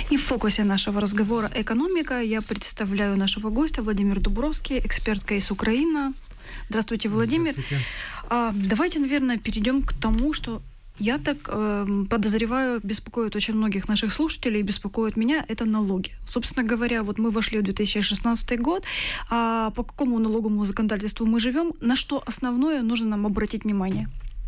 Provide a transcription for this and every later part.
И в фокусе нашего разговора «Экономика» я представляю нашего гостя Владимир Дубровский, эксперт КС Украина. Здравствуйте, Владимир. Здравствуйте. Давайте, наверное, перейдем к тому, что я так подозреваю, беспокоит очень многих наших слушателей, беспокоит меня, это налоги. Собственно говоря, вот мы вошли в 2016 год, а по какому налоговому законодательству мы живем, на что основное нужно нам обратить внимание?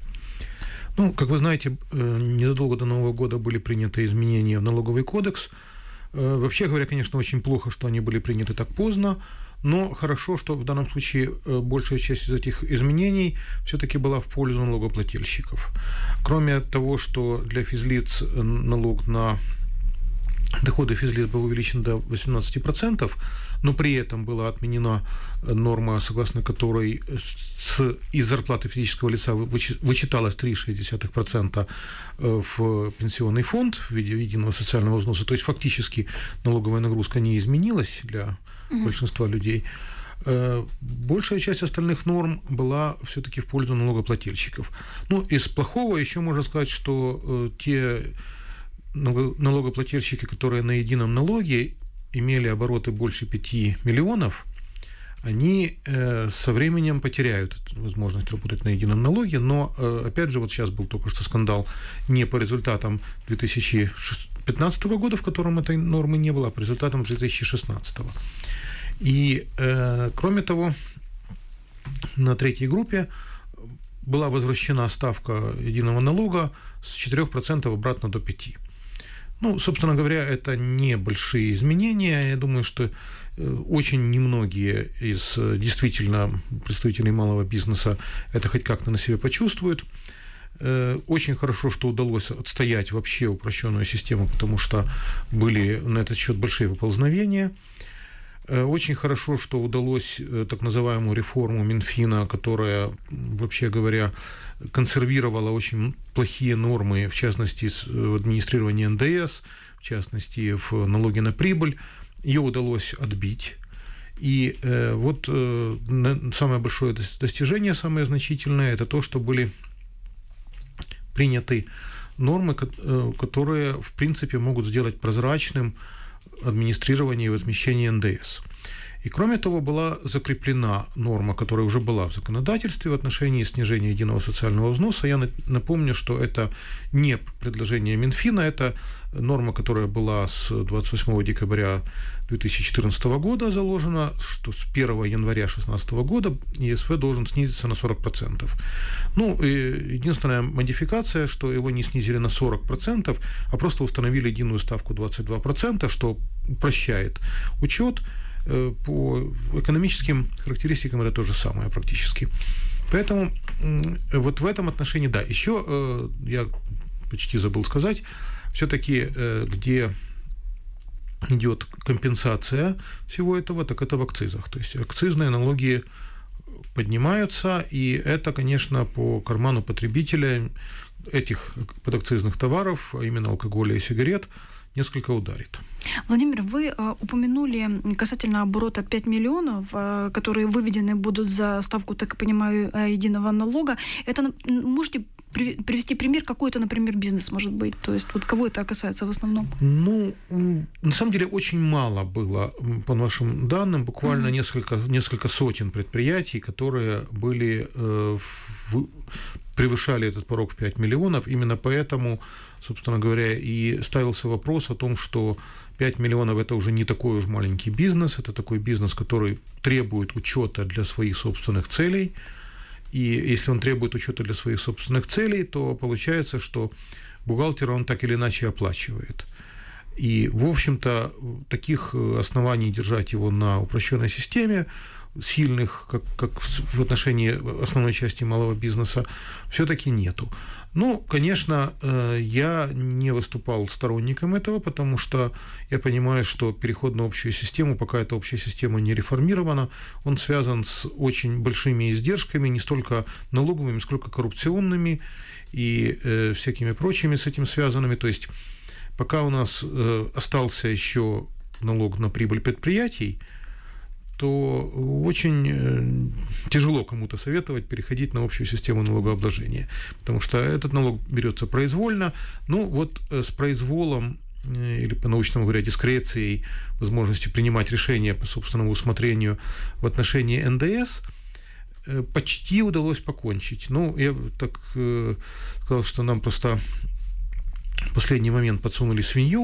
Ну, как вы знаете, незадолго до Нового года были приняты изменения в налоговый кодекс. Вообще говоря, конечно, очень плохо, что они были приняты так поздно, но хорошо, что в данном случае большая часть из этих изменений все-таки была в пользу налогоплательщиков. Кроме того, что для физлиц налог на доходы физлиц был увеличен до 18%, но при этом была отменена норма, согласно которой из зарплаты физического лица вычиталось 3,6% в пенсионный фонд в виде единого социального взноса. То есть фактически налоговая нагрузка не изменилась для большинства людей. Большая часть остальных норм была все-таки в пользу налогоплательщиков. Ну, из плохого еще можно сказать, что те налогоплательщики, которые на едином налоге имели обороты больше 5 миллионов, они со временем потеряют возможность работать на едином налоге, но, опять же, вот сейчас был только что скандал не по результатам 2015 года, в котором этой нормы не было, а по результатам 2016. И, кроме того, на третьей группе была возвращена ставка единого налога с 4% обратно до 5%. Ну, собственно говоря, это небольшие изменения. Я думаю, что очень немногие из действительно представителей малого бизнеса это хоть как-то на себе почувствуют. Очень хорошо, что удалось отстоять вообще упрощенную систему, потому что были на этот счет большие поползновения. Очень хорошо, что удалось так называемую реформу Минфина, которая, вообще говоря, консервировала очень плохие нормы, в частности, в администрировании НДС, в частности, в налоге на прибыль. Ее удалось отбить. И вот самое большое достижение, самое значительное, это то, что были приняты нормы, которые, в принципе, могут сделать прозрачным администрирование и возмещение НДС. И кроме того, была закреплена норма, которая уже была в законодательстве в отношении снижения единого социального взноса. Я напомню, что это не предложение Минфина, это норма, которая была с 28 декабря 2014 года заложена, что с 1 января 2016 года ЕСВ должен снизиться на 40%. Ну, единственная модификация, что его не снизили на 40%, а просто установили единую ставку 22%, что упрощает учет. По экономическим характеристикам это то же самое практически. Поэтому вот в этом отношении, да, еще я почти забыл сказать, все-таки где идет компенсация всего этого, так это в акцизах. То есть акцизные налоги поднимаются, и это, конечно, по карману потребителя этих подакцизных товаров, а именно алкоголя и сигарет, несколько ударит. Владимир, вы упомянули касательно оборота 5 миллионов, которые выведены будут за ставку, так и понимаю, единого налога. Это можете привести пример, какой-то, например, бизнес может быть? То есть вот кого это касается в основном? Ну, на самом деле очень мало было, по нашим данным, буквально несколько сотен предприятий, которые были превышали этот порог в 5 миллионов. Именно поэтому, собственно говоря, и ставился вопрос о том, что 5 миллионов – это уже не такой уж маленький бизнес, это такой бизнес, который требует учета для своих собственных целей. И если он требует учета для своих собственных целей, то получается, что бухгалтера он так или иначе оплачивает. И, в общем-то, таких оснований держать его на упрощенной системе, сильных, как в отношении основной части малого бизнеса, все-таки нету. Ну, конечно, я не выступал сторонником этого, потому что я понимаю, что переход на общую систему, пока эта общая система не реформирована, он связан с очень большими издержками, не столько налоговыми, сколько коррупционными и всякими прочими с этим связанными. То есть пока у нас остался еще налог на прибыль предприятий, то очень тяжело кому-то советовать переходить на общую систему налогообложения, потому что этот налог берется произвольно. Ну вот с произволом или по-научному говоря, дискрецией, возможностью принимать решения по собственному усмотрению в отношении НДС, почти удалось покончить. Ну, я так сказал, что нам просто в последний момент подсунули свинью,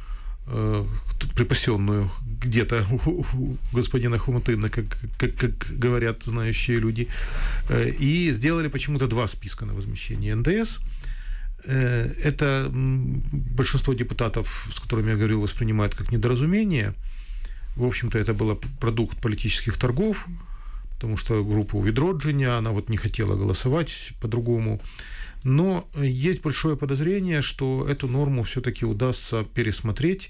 припасенную где-то у господина Хомутына, как говорят знающие люди, и сделали почему-то 2 списка на возмещение НДС. Это большинство депутатов, с которыми я говорил, воспринимают как недоразумение. В общем-то, это был продукт политических торгов, потому что группа у Відродження, она вот не хотела голосовать по-другому. Но есть большое подозрение, что эту норму все-таки удастся пересмотреть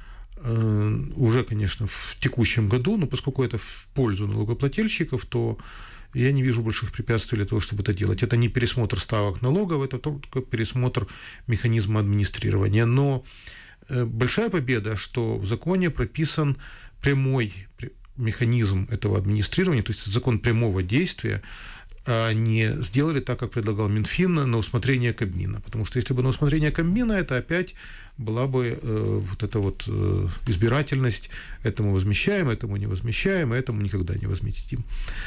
уже, конечно, в текущем году, но поскольку это в пользу налогоплательщиков, то я не вижу больших препятствий для того, чтобы это делать. Это не пересмотр ставок налогов, это только пересмотр механизма администрирования. Но большая победа, что в законе прописан прямой механизм этого администрирования, то есть закон прямого действия, а не сделали так, как предлагал Минфин, на усмотрение Кабмина. Потому что если бы на усмотрение Кабмина, это опять была бы вот эта вот избирательность, этому возмещаем, этому не возмещаем, этому никогда не возместим.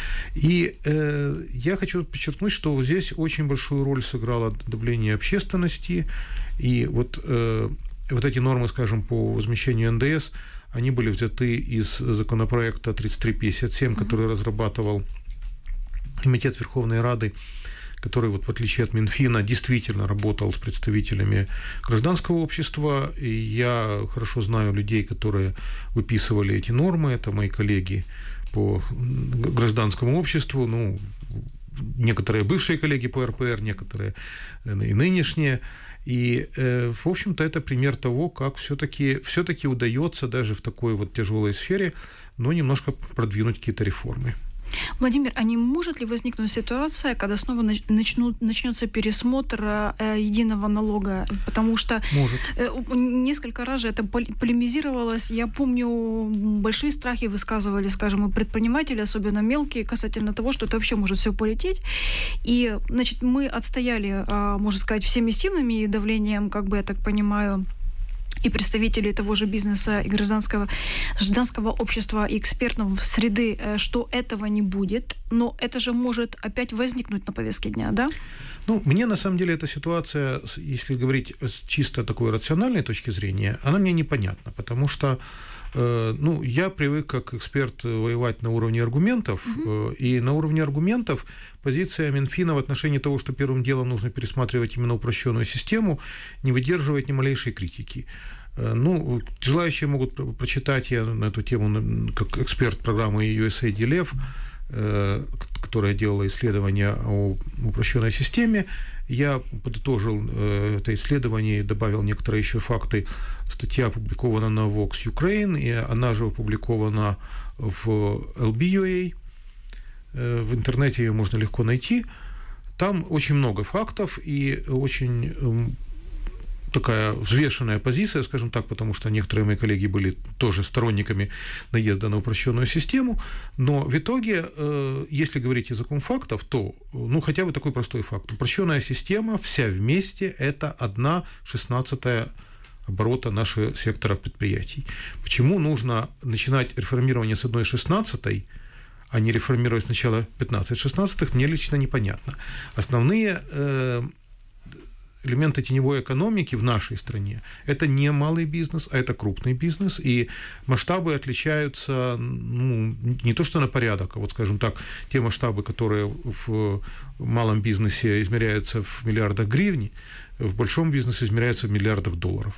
И я хочу подчеркнуть, что здесь очень большую роль сыграло давление общественности, и вот эти нормы, скажем, по возмещению НДС, они были взяты из законопроекта 3357, который разрабатывал Комитет Верховной Рады, который, вот, в отличие от Минфина, действительно работал с представителями гражданского общества. И я хорошо знаю людей, которые выписывали эти нормы. Это мои коллеги по гражданскому обществу, ну, некоторые бывшие коллеги по РПР, некоторые и нынешние. И, в общем-то, это пример того, как все-таки удается даже в такой вот тяжелой сфере, но немножко продвинуть какие-то реформы. Владимир, а не может ли возникнуть ситуация, когда снова начнется пересмотр единого налога? Потому что несколько раз же это полемизировалось. Я помню, большие страхи высказывали, скажем, и предприниматели, особенно мелкие, касательно того, что это вообще может все полететь. И, значит, мы отстояли, можно сказать, всеми силами и давлением, как бы я так понимаю, и представителей того же бизнеса, и гражданского общества, и экспертов среды, что этого не будет, но это же может опять возникнуть на повестке дня, да? Ну, мне на самом деле эта ситуация, если говорить с чисто такой рациональной точки зрения, она мне непонятна, потому что я привык как эксперт воевать на уровне аргументов, и на уровне аргументов позиция Минфина в отношении того, что первым делом нужно пересматривать именно упрощенную систему, не выдерживает ни малейшей критики. Ну, желающие могут прочитать, я на эту тему как эксперт программы USAID Лев, которая делала исследования о упрощенной системе. Я подытожил это исследование и добавил некоторые еще факты. Статья опубликована на Vox Ukraine, и она же опубликована в LBUA. В интернете ее можно легко найти. Там очень много фактов и очень такая взвешенная позиция, скажем так, потому что некоторые мои коллеги были тоже сторонниками наезда на упрощенную систему, но в итоге, если говорить языком фактов, то, хотя бы такой простой факт. Упрощенная система вся вместе – это 1/16 оборота нашего сектора предприятий. Почему нужно начинать реформирование с 1/16, а не реформировать сначала 15/16, мне лично непонятно. Основные элементы теневой экономики в нашей стране – это не малый бизнес, а это крупный бизнес, и масштабы отличаются, не то что на порядок, а вот, скажем так, те масштабы, которые в малом бизнесе измеряются в миллиардах гривен, в большом бизнесе измеряются в миллиардах долларов.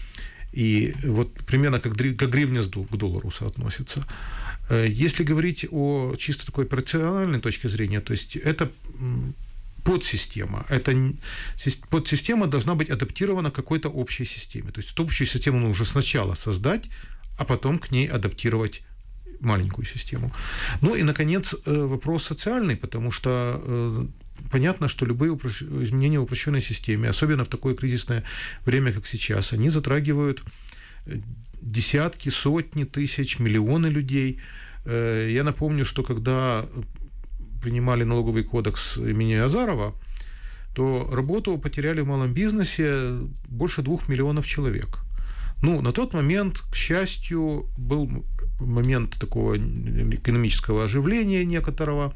И вот примерно как гривня к доллару соотносится. Если говорить о чисто такой операциональной точке зрения, то есть это подсистема. Подсистема должна быть адаптирована к какой-то общей системе. То есть эту общую систему нужно сначала создать, а потом к ней адаптировать маленькую систему. Ну и, наконец, вопрос социальный, потому что понятно, что любые изменения в упрощенной системе, особенно в такое кризисное время, как сейчас, они затрагивают десятки, сотни тысяч, миллионы людей. Я напомню, что когда принимали налоговый кодекс имени Азарова, то работу потеряли в малом бизнесе больше 2 миллионов человек. Ну, на тот момент, к счастью, был момент такого экономического оживления некоторого,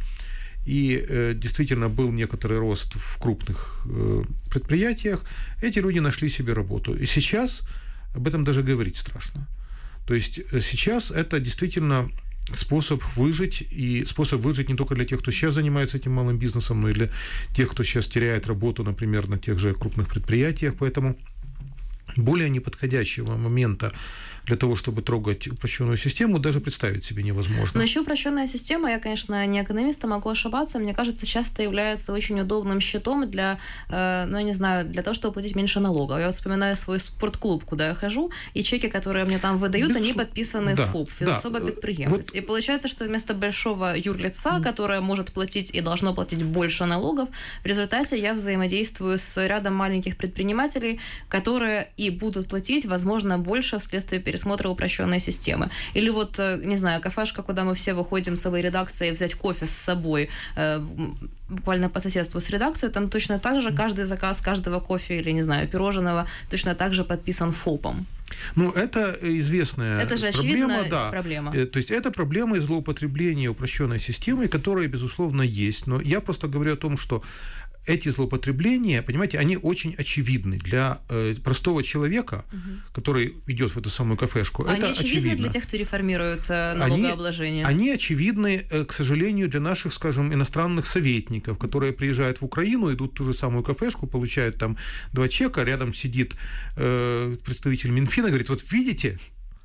и действительно был некоторый рост в крупных предприятиях. Эти люди нашли себе работу. И сейчас об этом даже говорить страшно. То есть сейчас это действительно способ выжить, и способ выжить не только для тех, кто сейчас занимается этим малым бизнесом, но и для тех, кто сейчас теряет работу, например, на тех же крупных предприятиях. Поэтому более неподходящего момента для того, чтобы трогать упрощенную систему, даже представить себе невозможно. Но еще упрощенная система, я, конечно, не экономист, а могу ошибаться, мне кажется, часто является очень удобным щитом для, ну, я не знаю, для того, чтобы платить меньше налогов. Я вот вспоминаю свой спортклуб, куда я хожу, и чеки, которые мне там выдают, они подписаны в ФОП, финансово предприемец. Вот. И получается, что вместо большого юрлица, которое может платить и должно платить больше налогов, в результате я взаимодействую с рядом маленьких предпринимателей, которые и будут платить, возможно, больше вследствие пересмотра упрощенной системы. Или вот, не знаю, кафешка, куда мы все выходим целой редакцией взять кофе с собой, буквально по соседству с редакцией, там точно так же каждый заказ каждого кофе или, не знаю, пирожного точно так же подписан ФОПом. Ну, это известная это же проблема. Да. Проблема. То есть это проблема злоупотребления упрощенной системой, которая, безусловно, есть. Но я просто говорю о том, что эти злоупотребления, понимаете, они очень очевидны для простого человека, который идет в эту самую кафешку. Они это очевидны для тех, кто реформирует налогообложение? Они очевидны, к сожалению, для наших, скажем, иностранных советников, которые приезжают в Украину, идут в ту же самую кафешку, получают там 2 чека, рядом сидит представитель Минфина, говорит, вот видите,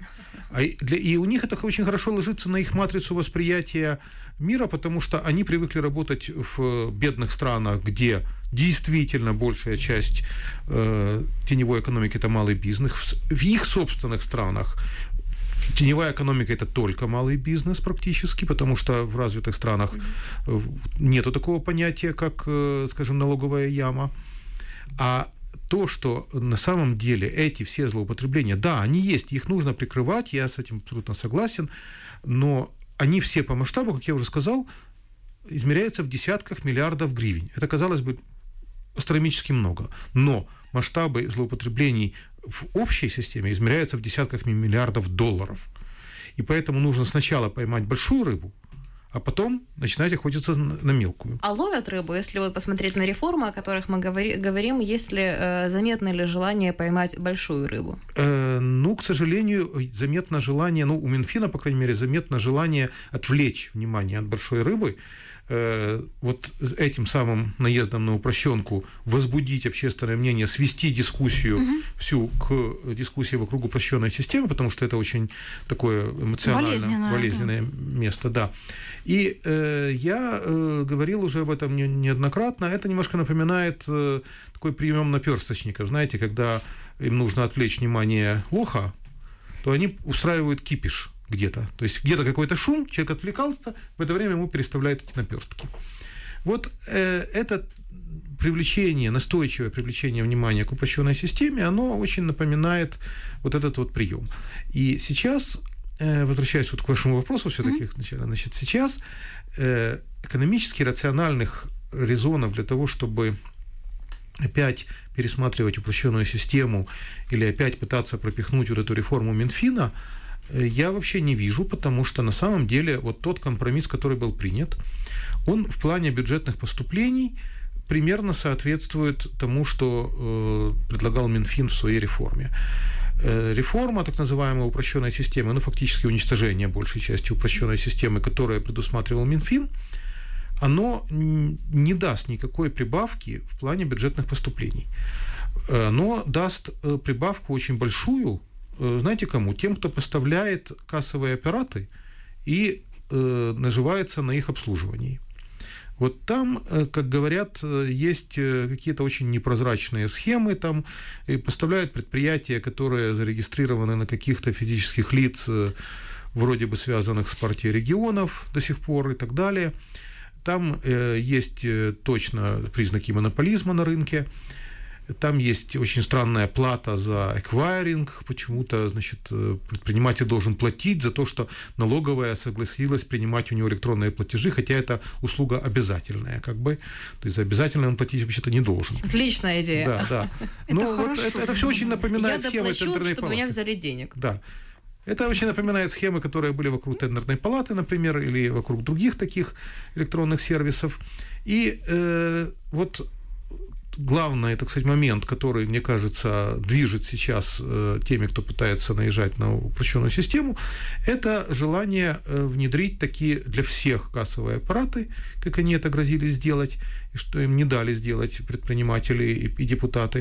и у них это очень хорошо ложится на их матрицу восприятия мира, потому что они привыкли работать в бедных странах, где действительно большая часть теневой экономики – это малый бизнес. В их собственных странах теневая экономика – это только малый бизнес практически, потому что в развитых странах нету такого понятия, как, скажем, налоговая яма. А то, что на самом деле эти все злоупотребления, да, они есть, их нужно прикрывать, я с этим абсолютно согласен, но они все по масштабу, как я уже сказал, измеряются в десятках миллиардов гривен. Это, казалось бы, астрономически много, но масштабы злоупотреблений в общей системе измеряются в десятках миллиардов долларов. И поэтому нужно сначала поймать большую рыбу, а потом начинать охотиться на мелкую. А ловят рыбу, если вот посмотреть на реформы, о которых мы говорим, есть ли заметно ли желание поймать большую рыбу? Ну, к сожалению, заметно желание, ну, у Минфина, по крайней мере, заметно желание отвлечь внимание от большой рыбы, вот этим самым наездом на упрощенку возбудить общественное мнение, свести дискуссию всю к дискуссии вокруг упрощенной системы, потому что это очень такое эмоционально болезненное место, да. И я говорил уже об этом неоднократно. Это немножко напоминает такой прием наперсточников. Знаете, когда им нужно отвлечь внимание лоха, то они устраивают кипиш где-то. То есть где-то какой-то шум, человек отвлекался, в это время ему переставляют эти наперстки. Вот это привлечение, настойчивое привлечение внимания к упрощенной системе, оно очень напоминает вот этот вот прием. И сейчас, возвращаясь вот к вашему вопросу все-таки сначала, значит, сейчас экономически рациональных резонов для того, чтобы опять пересматривать упрощенную систему или опять пытаться пропихнуть вот эту реформу Минфина, я вообще не вижу, потому что на самом деле вот тот компромисс, который был принят, он в плане бюджетных поступлений примерно соответствует тому, что предлагал Минфин в своей реформе. Реформа так называемой упрощенной системы, ну фактически уничтожение большей части упрощенной системы, которая предусматривал Минфин, оно не даст никакой прибавки в плане бюджетных поступлений. Оно даст прибавку очень большую, знаете кому? Тем, кто поставляет кассовые аппараты и наживается на их обслуживании. Вот там, как говорят, есть какие-то очень непрозрачные схемы, там и поставляют предприятия, которые зарегистрированы на каких-то физических лиц, вроде бы связанных с партией регионов до сих пор и так далее. Там есть точно признаки монополизма на рынке. Там есть очень странная плата за эквайринг. Почему-то, значит, предприниматель должен платить за то, что налоговая согласилась принимать у него электронные платежи, хотя это услуга обязательная, как бы. То есть за обязательно он платить вообще-то не должен. Отличная идея. Да, да. Это Вот это все очень напоминает схемы Я доплачу, тендерной чтобы палаты. меня взяли денег. Да. Это очень напоминает схемы, которые были вокруг тендерной палаты, например, или вокруг других таких электронных сервисов. И вот главный, так сказать, момент, который, мне кажется, движет сейчас теми, кто пытается наезжать на упрощенную систему, это желание внедрить такие для всех кассовые аппараты, как они это грозили сделать, и что им не дали сделать предприниматели и депутаты.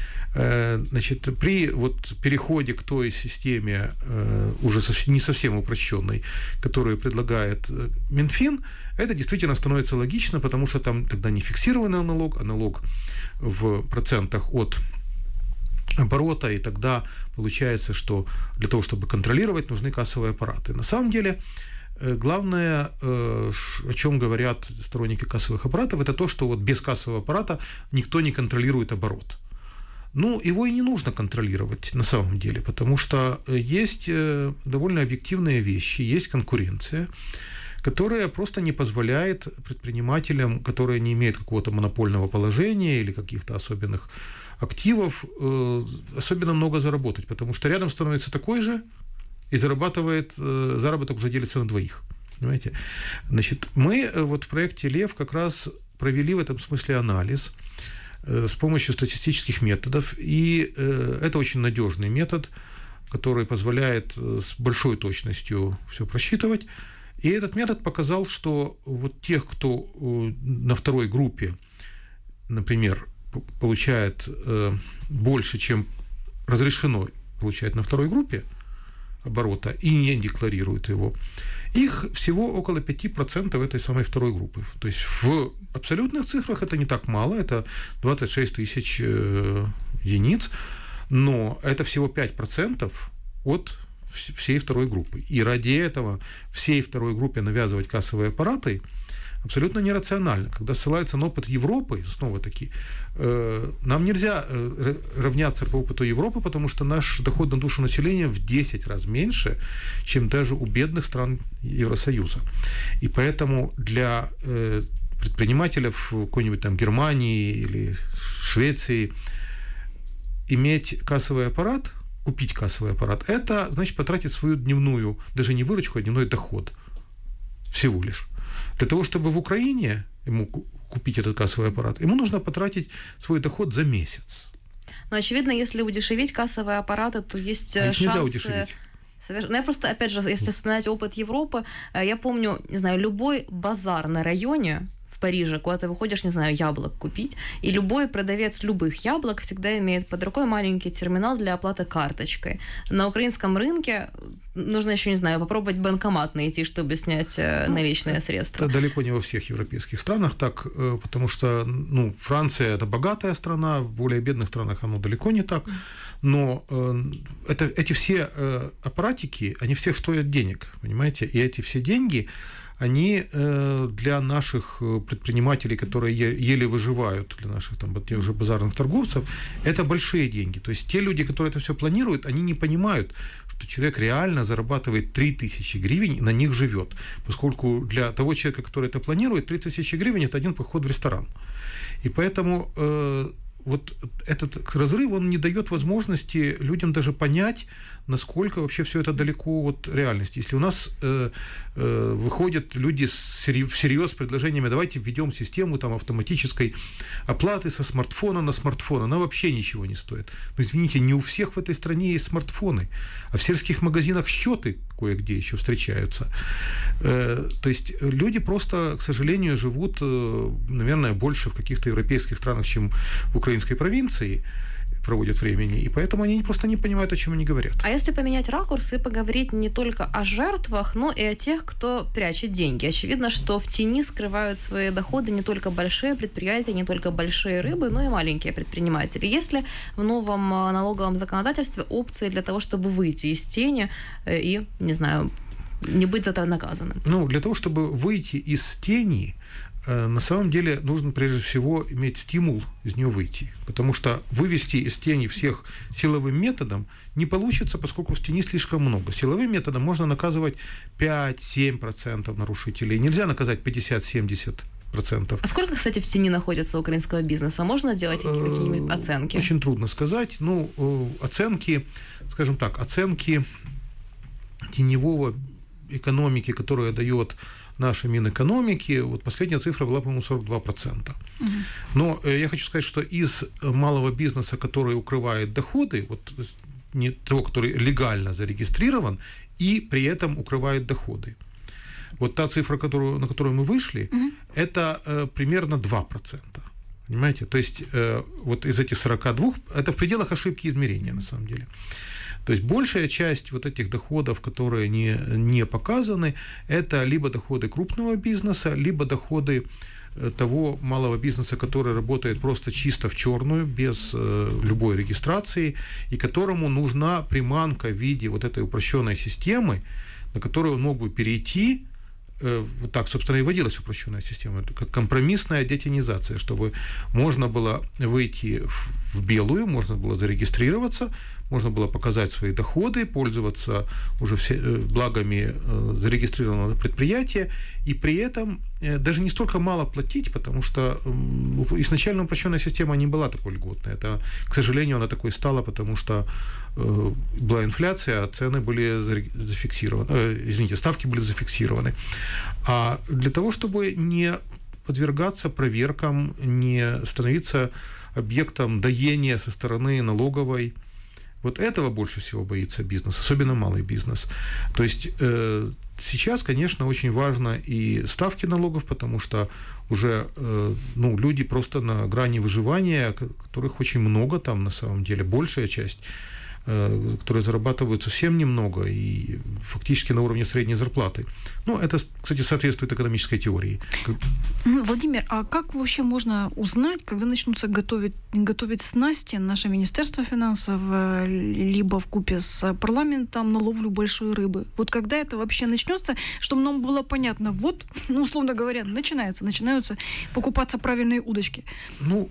Значит, при вот переходе к той системе, уже не совсем упрощенной, которую предлагает Минфин, это действительно становится логично, потому что там тогда не фиксированный налог, а налог в процентах от оборота, и тогда получается, что для того, чтобы контролировать, нужны кассовые аппараты. На самом деле, главное, о чем говорят сторонники кассовых аппаратов, это то, что вот без кассового аппарата никто не контролирует оборот. Ну, его и не нужно контролировать на самом деле, потому что есть довольно объективные вещи, есть конкуренция, которая просто не позволяет предпринимателям, которые не имеют какого-то монопольного положения или каких-то особенных активов, особенно много заработать, потому что рядом становится такой же и заработок уже делится на двоих. Понимаете? Значит, мы вот в проекте «Лев» как раз провели в этом смысле анализ с помощью статистических методов, и это очень надежный метод, который позволяет с большой точностью все просчитывать. И этот метод показал, что вот тех, кто на второй группе, например, получает больше, чем разрешено получать на второй группе оборота и не декларирует его, их всего около 5% этой самой второй группы. То есть в абсолютных цифрах это не так мало, это 26 тысяч единиц, но это всего 5% от всей второй группы. И ради этого всей второй группе навязывать кассовые аппараты абсолютно нерационально. Когда ссылаются на опыт Европы, снова-таки, нам нельзя равняться по опыту Европы, потому что наш доход на душу населения в 10 раз меньше, чем даже у бедных стран Евросоюза. И поэтому для предпринимателей в какой-нибудь там Германии или Швеции иметь кассовый аппарат, купить кассовый аппарат, это значит потратить свою дневную, даже не выручку, а дневной доход всего лишь. Для того, чтобы в Украине ему купить этот кассовый аппарат, ему нужно потратить свой доход за месяц. Но, очевидно, если удешевить кассовые аппараты, то есть шансы... Нельзя удешевить. Ну, я просто, опять же, если вспоминать опыт Европы, я помню, не знаю, любой базар на районе в Париже, куда ты выходишь, не знаю, яблок купить, и любой продавец любых яблок всегда имеет под рукой маленький терминал для оплаты карточкой. На украинском рынке нужно еще, не знаю, попробовать банкомат найти, чтобы снять наличные средства. Это далеко не во всех европейских странах так, потому что, Франция – это богатая страна, в более бедных странах оно далеко не так, но эти все аппаратики, они всех стоят денег, понимаете, и эти все деньги, они для наших предпринимателей, которые еле выживают, для наших там тех же базарных торговцев, это большие деньги. То есть те люди, которые это все планируют, они не понимают, что человек реально зарабатывает 3000 гривен и на них живет. Поскольку для того человека, который это планирует, 3000 гривен – это один поход в ресторан. И поэтому вот этот разрыв, он не дает возможности людям даже понять, насколько вообще все это далеко от реальности. Если у нас выходят люди всерьез с предложениями, давайте введем систему там, автоматической оплаты со смартфона на смартфон, она вообще ничего не стоит. Но извините, не у всех в этой стране есть смартфоны, а в сельских магазинах счеты кое-где еще встречаются. То есть люди просто, к сожалению, живут, наверное, больше в каких-то европейских странах, чем в украинской провинции проводят времени, и поэтому они просто не понимают, о чем они говорят. А если поменять ракурс и поговорить не только о жертвах, но и о тех, кто прячет деньги? Очевидно, что в тени скрывают свои доходы не только большие предприятия, не только большие рыбы, но и маленькие предприниматели. Есть ли в новом налоговом законодательстве опции для того, чтобы выйти из тени и, не знаю, не быть за это наказанным? Для того, чтобы выйти из тени, на самом деле нужно прежде всего иметь стимул из нее выйти, потому что вывести из тени всех силовым методом не получится, поскольку в тени слишком много. Силовым методом можно наказывать 5-7% нарушителей, нельзя наказать 50-70%. А сколько, кстати, в тени находится украинского бизнеса? Можно делать какие-нибудь оценки? Очень трудно сказать. Ну, оценки, скажем так, оценки теневого экономики, которая дает наша Минэкономики, вот последняя цифра была, по-моему, 42%. Но я хочу сказать, что из малого бизнеса, который укрывает доходы, вот не того, который легально зарегистрирован, и при этом укрывает доходы. Вот та цифра, на которую мы вышли, это примерно 2%. Понимаете? То есть вот из этих 42, это в пределах ошибки измерения, на самом деле. То есть большая часть вот этих доходов, которые не показаны, это либо доходы крупного бизнеса, либо доходы того малого бизнеса, который работает просто чисто в черную, без любой регистрации, и которому нужна приманка в виде вот этой упрощенной системы, на которую он мог бы перейти. Вот так, собственно, и вводилась упрощенная система, как компромиссная детенизация, чтобы можно было выйти в белую, можно было зарегистрироваться, можно было показать свои доходы, пользоваться уже благами зарегистрированного предприятия, и при этом даже не столько мало платить, потому что изначально упрощенная система не была такой льготной. Это, к сожалению, она такой стала, потому что была инфляция, а цены были зафиксированы, ставки были зафиксированы. А для того, чтобы не подвергаться проверкам, не становиться объектом доения со стороны налоговой, вот этого больше всего боится бизнес, особенно малый бизнес. То есть сейчас, конечно, очень важно и ставки налогов, потому что уже люди просто на грани выживания, которых очень много там на самом деле, большая часть, которые зарабатывают совсем немного и фактически на уровне средней зарплаты. Ну, это, кстати, соответствует экономической теории. Владимир, а как вообще можно узнать, когда начнутся готовить снасти наше Министерство финансов, либо вкупе с парламентом на ловлю большой рыбы? Вот когда это вообще начнется, чтобы нам было понятно, вот, условно говоря, начинаются покупаться правильные удочки? Ну,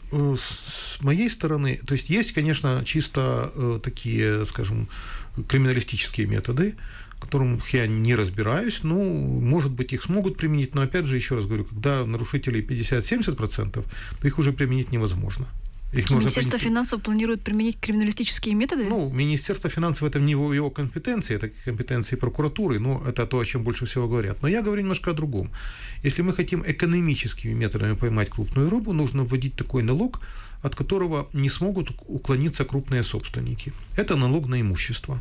с моей стороны, то есть есть, конечно, чисто такие, скажем, криминалистические методы, в которых я не разбираюсь. Может быть, их смогут применить, но, опять же, еще раз говорю, когда нарушителей 50-70%, то их уже применить невозможно. Министерство финансов планирует применить криминалистические методы? Министерство финансов – это не его компетенции, это компетенции прокуратуры, это то, о чем больше всего говорят. Но я говорю немножко о другом. Если мы хотим экономическими методами поймать крупную рыбу, нужно вводить такой налог, от которого не смогут уклониться крупные собственники. Это налог на имущество.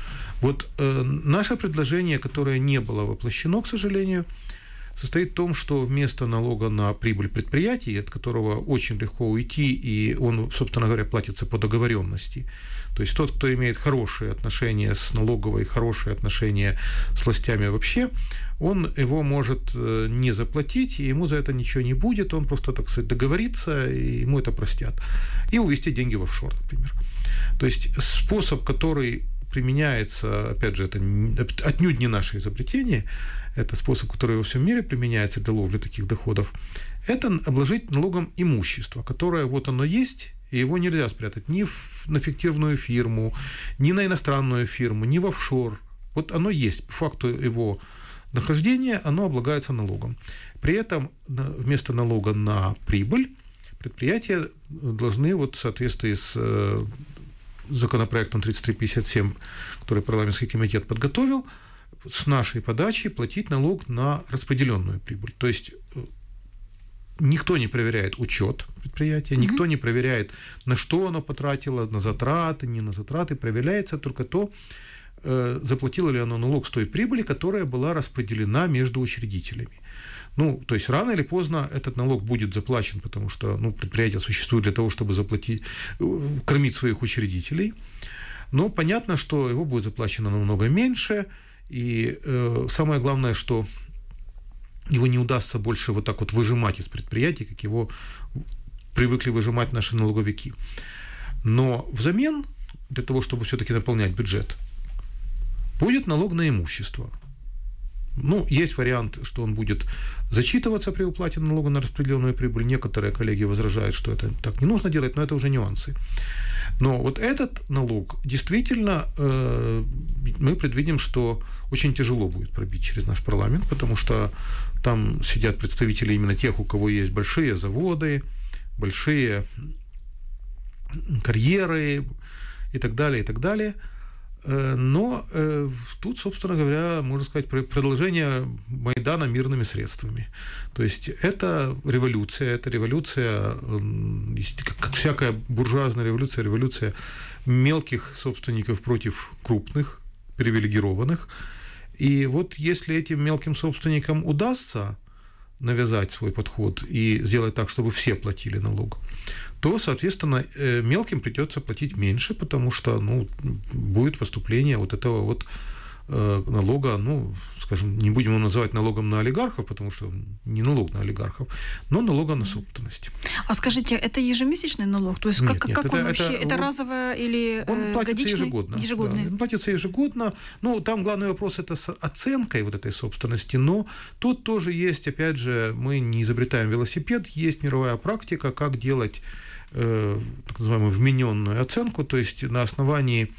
Вот наше предложение, которое не было воплощено, к сожалению, состоит в том, что вместо налога на прибыль предприятий, от которого очень легко уйти, и он, собственно говоря, платится по договоренности. То есть тот, кто имеет хорошие отношения с налоговой, хорошие отношения с властями вообще, он его может не заплатить, и ему за это ничего не будет, он просто, так сказать, договорится, и ему это простят. И увезти деньги в офшор, например. То есть способ, который применяется, опять же, это отнюдь не наше изобретение, это способ, который во всем мире применяется для ловли таких доходов, это обложить налогом имущество, которое вот оно есть, и его нельзя спрятать ни на фиктивную фирму, ни на иностранную фирму, ни в офшор. Вот оно есть. По факту его нахождения оно облагается налогом. При этом вместо налога на прибыль предприятия должны вот в соответствии с законопроектом 3357, который парламентский комитет подготовил, с нашей подачи платить налог на распределенную прибыль. То есть никто не проверяет учет предприятия, никто не проверяет, на что оно потратило, на затраты, не на затраты. Проверяется только то, заплатило ли оно налог с той прибыли, которая была распределена между учредителями. То есть рано или поздно этот налог будет заплачен, потому что предприятие существует для того, чтобы кормить своих учредителей. Но понятно, что его будет заплачено намного меньше. И самое главное, что его не удастся больше вот так вот выжимать из предприятий, как его привыкли выжимать наши налоговики. Но взамен, для того, чтобы все-таки наполнять бюджет, будет налог на имущество. Ну, есть вариант, что он будет зачитываться при уплате налога на распределенную прибыль. Некоторые коллеги возражают, что это так не нужно делать, но это уже нюансы. Но вот этот налог действительно мы предвидим, что очень тяжело будет пробить через наш парламент, потому что там сидят представители именно тех, у кого есть большие заводы, большие карьеры и так далее, и так далее. Но тут, собственно говоря, можно сказать, продолжение Майдана мирными средствами. То есть это революция, как всякая буржуазная революция, революция мелких собственников против крупных, привилегированных. И вот если этим мелким собственникам удастся навязать свой подход и сделать так, чтобы все платили налог, то, соответственно, мелким придется платить меньше, потому что будет поступление вот этого вот налога, скажем, не будем его называть налогом на олигархов, потому что не налог на олигархов, но налога на собственность. А скажите, это ежемесячный налог? То есть Нет, как он вообще? Это разовое или он платится годичный? Ежегодно. Ежегодный. Да, он платится ежегодно. Там главный вопрос это с оценкой вот этой собственности, но тут тоже есть, опять же, мы не изобретаем велосипед, есть мировая практика, как делать так называемую вмененную оценку, то есть на основании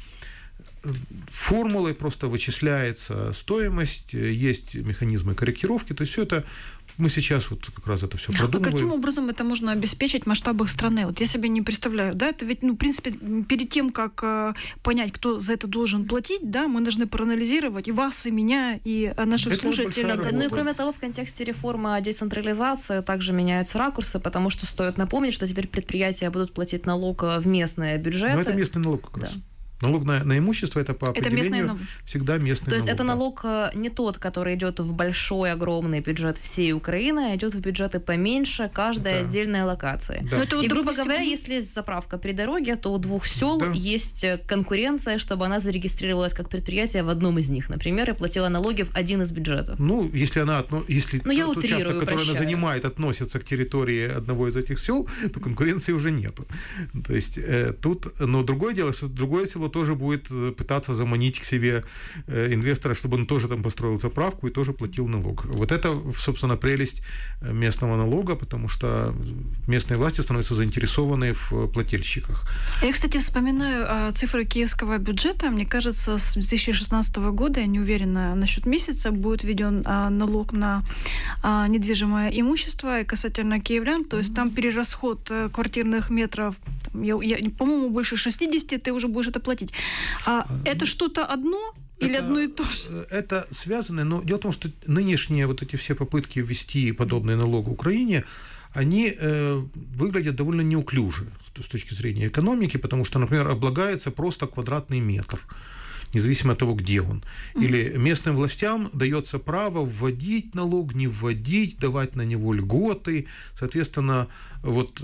формулы просто вычисляется стоимость, есть механизмы корректировки, то есть все это мы сейчас вот как раз это все продумываем. А каким образом это можно обеспечить в масштабах страны? Вот я себе не представляю, да, это ведь, в принципе, перед тем, как понять, кто за это должен платить, да, мы должны проанализировать и вас, и меня, и наших это слушателей. Ну и кроме того, в контексте реформы децентрализации также меняются ракурсы, потому что стоит напомнить, что теперь предприятия будут платить налог в местные бюджеты. Но это местный налог как раз. Налог на имущество это по определению всегда местный налог. То есть это налог не тот, который идет в большой, огромный бюджет всей Украины, а идет в бюджеты поменьше каждой отдельной локации. Да. И, грубо говоря, если есть заправка при дороге, то у двух сел есть конкуренция, чтобы она зарегистрировалась как предприятие в одном из них, например, и платила налоги в один из бюджетов. Если тот участок, который она занимает, относится к территории одного из этих сел, то конкуренции уже нету. То есть но другое дело, что другое село тоже будет пытаться заманить к себе инвестора, чтобы он тоже там построил заправку и тоже платил налог. Вот это, собственно, прелесть местного налога, потому что местные власти становятся заинтересованы в плательщиках. Я, кстати, вспоминаю цифры киевского бюджета. Мне кажется, с 2016 года, я не уверена насчет месяца, будет введен налог на недвижимое имущество и касательно киевлян. То есть там перерасход квартирных метров, по-моему, больше 60, ты уже будешь это платить. Это что-то одно или одно и то же? Это связано, но дело в том, что нынешние вот эти все попытки ввести подобные налоги в Украине, они выглядят довольно неуклюже с точки зрения экономики, потому что, например, облагается просто квадратный метр, независимо от того, где он. Или местным властям дается право вводить налог, не вводить, давать на него льготы. Соответственно, вот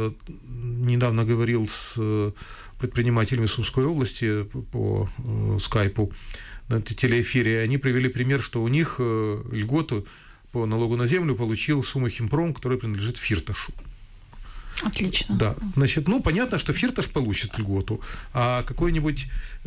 недавно говорил с предпринимателями Сумской области по скайпу на телеэфире, они привели пример, что у них льготу по налогу на землю получил Сумахимпром, который принадлежит Фирташу. Отлично. Да. Значит, понятно, что Фирташ получит льготу, а какой-нибудь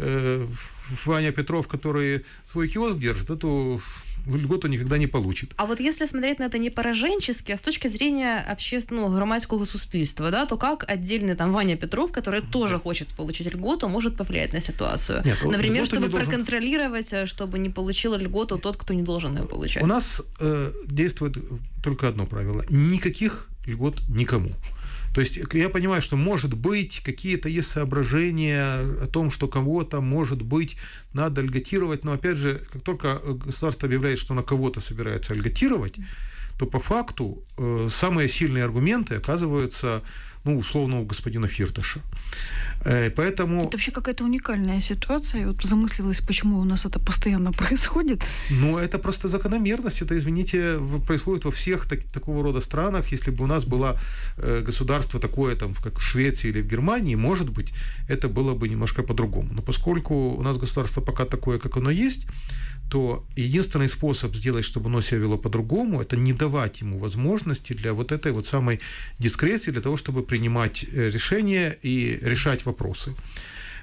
Ваня Петров, который свой киоск держит, эту льготу никогда не получит. А вот если смотреть на это не пораженчески, а с точки зрения общественного, громадского суспільства, да, то как отдельный там Ваня Петров, который тоже хочет получить льготу, может повлиять на ситуацию? Нет, например, чтобы проконтролировать, чтобы не получил льготу тот, кто не должен ее получать. У нас действует только одно правило. Никаких льгот никому. То есть я понимаю, что, может быть, какие-то есть соображения о том, что кого-то, может быть, надо льготировать, но, опять же, как только государство объявляет, что на кого-то собирается льготировать, то по факту самые сильные аргументы оказываются, условно, у господина Фирташа. Поэтому... Это вообще какая-то уникальная ситуация. Вот замыслилась, почему у нас это постоянно происходит. Это просто закономерность. Это, извините, происходит во всех такого рода странах. Если бы у нас было государство такое, там, как в Швеции или в Германии, может быть, это было бы немножко по-другому. Но поскольку у нас государство пока такое, как оно есть, то единственный способ сделать, чтобы оно себя вело по-другому, это не давать ему возможности для вот этой вот самой дискреции, для того, чтобы принимать решения и решать вопросы.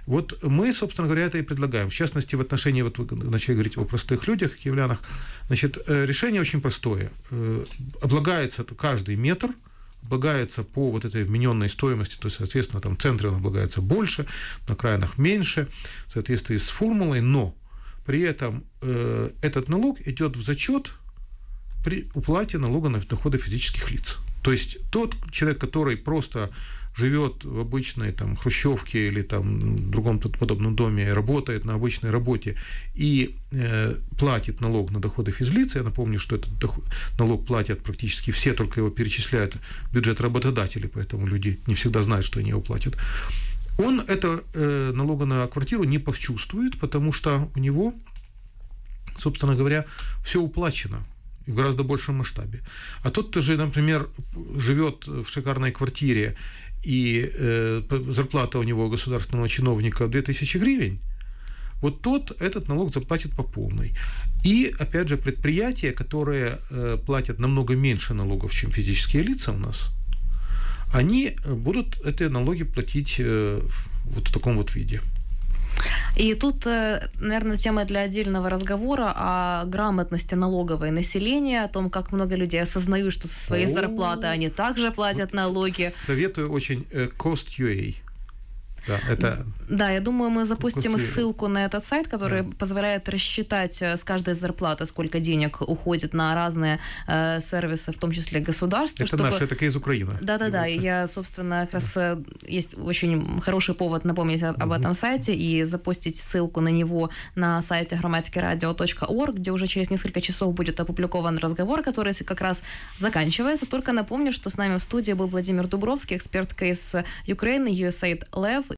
Вот мы, собственно говоря, это и предлагаем. В частности, в отношении, вот вы начали говорить о простых людях, киевлянах, значит, решение очень простое. Облагается каждый метр, облагается по вот этой вмененной стоимости, то есть, соответственно, там в центре он облагается больше, на окраинах меньше, в соответствии с формулой, но при этом этот налог идет в зачет при уплате налога на доходы физических лиц. То есть тот человек, который просто живет в обычной там хрущевке или там другом подобном доме, работает на обычной работе и платит налог на доходы физлиц, я напомню, что этот налог платят практически все, только его перечисляют в бюджет работодателей, поэтому люди не всегда знают, что они его платят. Он это налога на квартиру не почувствует, потому что у него, собственно говоря, все уплачено в гораздо большем масштабе. А тот, кто же, например, живет в шикарной квартире, и зарплата у него государственного чиновника 2000 гривен, вот тот этот налог заплатит по полной. И, опять же, предприятия, которые платят намного меньше налогов, чем физические лица у нас, они будут эти налоги платить вот в таком вот виде. И тут, наверное, тема для отдельного разговора о грамотности налоговой населения, о том, как много людей осознают, что со своей зарплаты они также платят налоги. Советую очень Cost.ua. Да, я думаю, мы запустим ссылку на этот сайт, который позволяет рассчитать с каждой зарплаты, сколько денег уходит на разные сервисы, в том числе государства. Это наше, это кейс Украины. Да. Я, собственно, как раз есть очень хороший повод напомнить об этом сайте и запустить ссылку на него на сайте громадскийрадио.орг, где уже через несколько часов будет опубликован разговор, который как раз заканчивается. Только напомню, что с нами в студии был Владимир Дубровский, эксперт кейс Ukraine, USAID Lev,